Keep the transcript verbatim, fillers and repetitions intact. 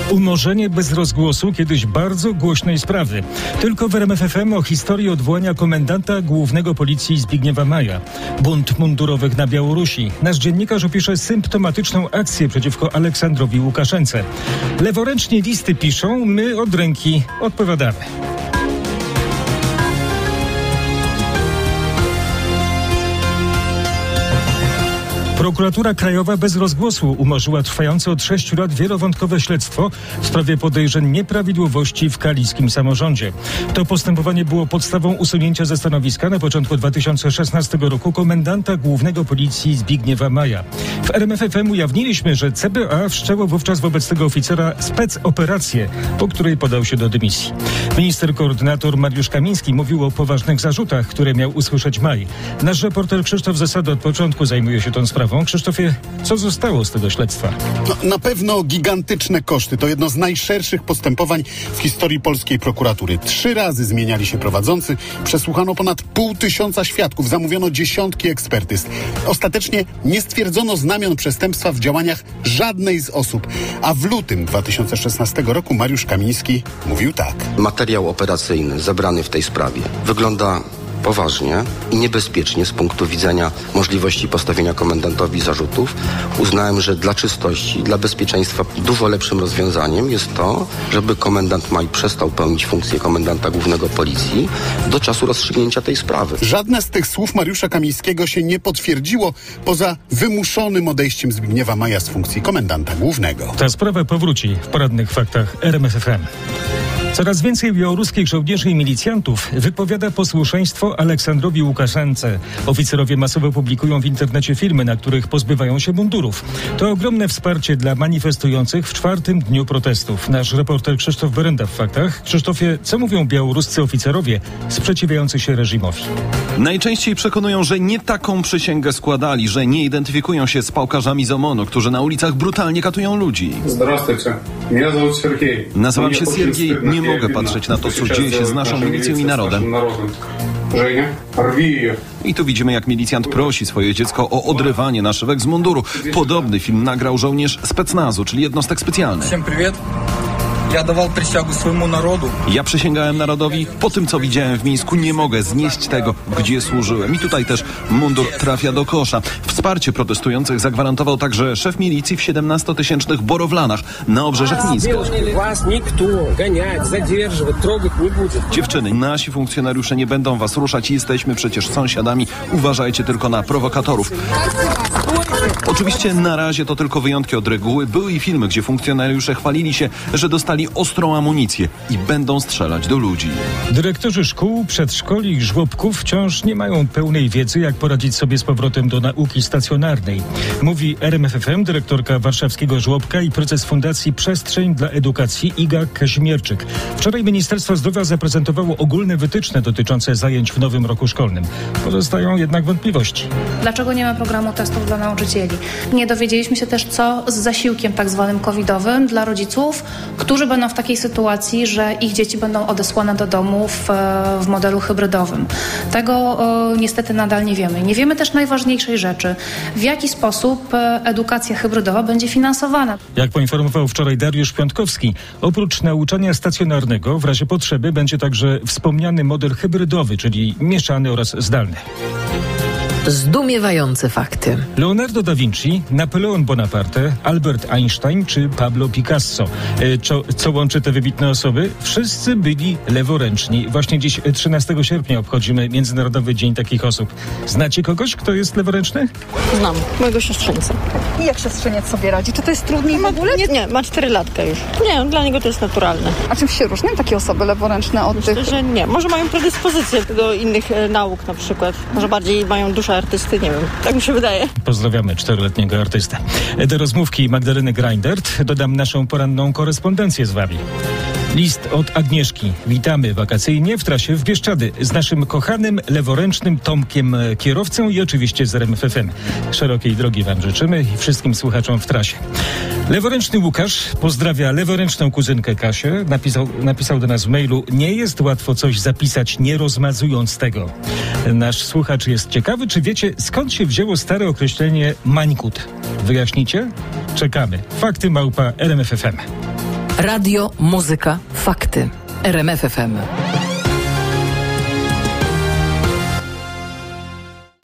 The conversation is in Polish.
Umorzenie bez rozgłosu kiedyś bardzo głośnej sprawy. Tylko w R M F F M o historii odwołania komendanta głównego policji Zbigniewa Maja. Bunt mundurowych na Białorusi. Nasz dziennikarz opisze symptomatyczną akcję przeciwko Aleksandrowi Łukaszence. Leworęcznie listy piszą, my od ręki odpowiadamy. Prokuratura Krajowa bez rozgłosu umorzyła trwające od sześciu lat wielowątkowe śledztwo w sprawie podejrzeń nieprawidłowości w kaliskim samorządzie. To postępowanie było podstawą usunięcia ze stanowiska na początku dwa tysiące szesnastego roku komendanta głównego policji Zbigniewa Maja. W R M F F M ujawniliśmy, że C B A wszczęło wówczas wobec tego oficera specoperację, po której podał się do dymisji. Minister koordynator Mariusz Kamiński mówił o poważnych zarzutach, które miał usłyszeć Maj. Nasz reporter Krzysztof Zasada od początku zajmuje się tą sprawą. Krzysztofie, co zostało z tego śledztwa? No, na pewno gigantyczne koszty. To jedno z najszerszych postępowań w historii polskiej prokuratury. Trzy razy zmieniali się prowadzący, przesłuchano ponad pół tysiąca świadków, zamówiono dziesiątki ekspertyz. Ostatecznie nie stwierdzono znamion przestępstwa w działaniach żadnej z osób. A w lutym dwa tysiące szesnastego roku Mariusz Kamiński mówił tak. Materiał operacyjny zebrany w tej sprawie wygląda poważnie i niebezpiecznie z punktu widzenia możliwości postawienia komendantowi zarzutów. Uznałem, że dla czystości, dla bezpieczeństwa dużo lepszym rozwiązaniem jest to, żeby komendant Maj przestał pełnić funkcję komendanta głównego policji do czasu rozstrzygnięcia tej sprawy. Żadne z tych słów Mariusza Kamińskiego się nie potwierdziło, poza wymuszonym odejściem Zbigniewa Maja z funkcji komendanta głównego. Ta sprawa powróci w porannych faktach R M F F M. Coraz więcej białoruskich żołnierzy i milicjantów wypowiada posłuszeństwo Aleksandrowi Łukaszence. Oficerowie masowo publikują w internecie filmy, na których pozbywają się mundurów. To ogromne wsparcie dla manifestujących w czwartym dniu protestów. Nasz reporter Krzysztof Berenda w faktach. Krzysztofie, co mówią białoruscy oficerowie sprzeciwiający się reżimowi? Najczęściej przekonują, że nie taką przysięgę składali, że nie identyfikują się z pałkarzami z OMON-u, którzy na ulicach brutalnie katują ludzi. Nazywam się Siergiej, nie mogę patrzeć na to, co dzieje się z naszą milicją i narodem. I tu widzimy, jak milicjant prosi swoje dziecko o odrywanie naszywek z munduru. Podobny film nagrał żołnierz specnazu, czyli jednostek specjalnych. Всем привет. Ja dawał przysięgę swojemu narodu. Ja przysięgałem narodowi, po tym co widziałem w Mińsku nie mogę znieść tego, gdzie służyłem. I tutaj też mundur trafia do kosza. Wsparcie protestujących zagwarantował także szef milicji w siedemnastotysięcznych Borowlanach na obrzeżach Mińska. Dziewczyny, nasi funkcjonariusze nie będą was ruszać, jesteśmy przecież sąsiadami. Uważajcie tylko na prowokatorów. Oczywiście na razie to tylko wyjątki od reguły. Były i filmy, gdzie funkcjonariusze chwalili się, że dostali ostrą amunicję i będą strzelać do ludzi. Dyrektorzy szkół, przedszkoli i żłobków wciąż nie mają pełnej wiedzy, jak poradzić sobie z powrotem do nauki stacjonarnej. Mówi R M F F M dyrektorka warszawskiego żłobka i prezes Fundacji Przestrzeń dla Edukacji Iga Kazimierczyk. Wczoraj Ministerstwo Zdrowia zaprezentowało ogólne wytyczne dotyczące zajęć w nowym roku szkolnym. Pozostają jednak wątpliwości. Dlaczego nie ma programu testów dla nauczycieli? Nie dowiedzieliśmy się też, co z zasiłkiem tak zwanym covidowym dla rodziców, którzy będą w takiej sytuacji, że ich dzieci będą odesłane do domu w, w modelu hybrydowym. Tego o, niestety nadal nie wiemy. Nie wiemy też najważniejszej rzeczy, w jaki sposób edukacja hybrydowa będzie finansowana. Jak poinformował wczoraj Dariusz Piątkowski, oprócz nauczania stacjonarnego w razie potrzeby będzie także wspomniany model hybrydowy, czyli mieszany oraz zdalny. Zdumiewające fakty. Leonardo da Vinci, Napoleon Bonaparte, Albert Einstein czy Pablo Picasso. E, co, co łączy te wybitne osoby? Wszyscy byli leworęczni. Właśnie dziś, trzynastego sierpnia, obchodzimy Międzynarodowy Dzień takich osób. Znacie kogoś, kto jest leworęczny? Znam, mojego siostrzeńca. I jak siostrzeniec sobie radzi? Czy to jest trudniej w ogóle? Nie, nie, ma cztery latka już. Nie, dla niego to jest naturalne. A czym się różnią takie osoby leworęczne od Myślę, tych? że nie. Może mają predyspozycję do innych e, nauk na przykład. Może bardziej mają duszę artysty, nie wiem. Tak mi się wydaje. Pozdrawiamy czteroletniego artystę. Do rozmówki Magdaleny Greindert dodam naszą poranną korespondencję z wami. List od Agnieszki. Witamy wakacyjnie w trasie w Bieszczady z naszym kochanym, leworęcznym Tomkiem, kierowcą i oczywiście z R M F F M. Szerokiej drogi wam życzymy i wszystkim słuchaczom w trasie. Leworęczny Łukasz pozdrawia leworęczną kuzynkę Kasię. Napisał, napisał do nas w mailu: nie jest łatwo coś zapisać, nie rozmazując tego. Nasz słuchacz jest ciekawy, czy wiecie, skąd się wzięło stare określenie mańkut. Wyjaśnicie? Czekamy. Fakty małpa R M F F M. Radio, muzyka, fakty. R M F F M.